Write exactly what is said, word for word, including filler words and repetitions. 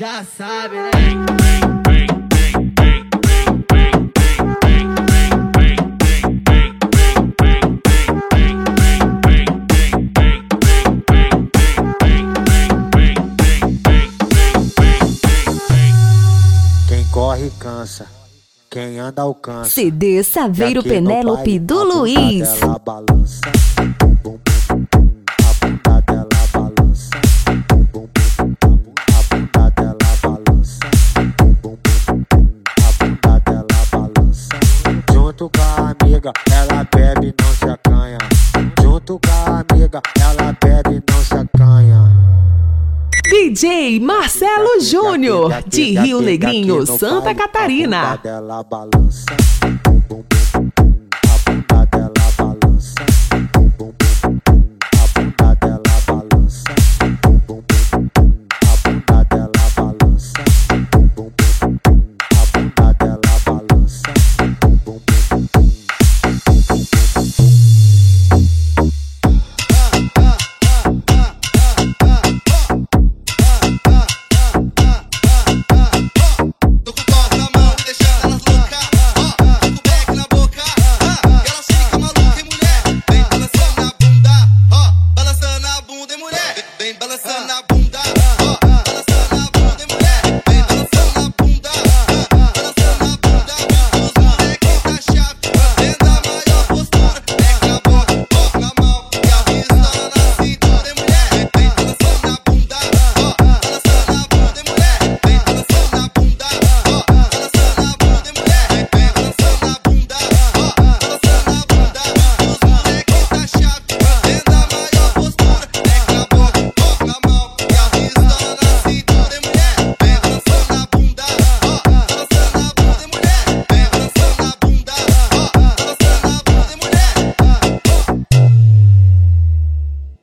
já sabe, né? Quem corre cansa, quem anda alcança. C D Saveiro Penélope do Luiz. Ela balança, bum, bum, bum, bum. A bunda dela balança, bum, bum, bum, bum. A bunda dela balança, bum, bum, bum, bum. A bunda dela balança. Junto com a amiga, ela bebe e não se acanha. Junto com a amiga, ela bebe e não se acanha. D J Marcelo Júnior, de Rio Negrinho, Santa Catarina. A bunda dela balança, bum, bum, bum.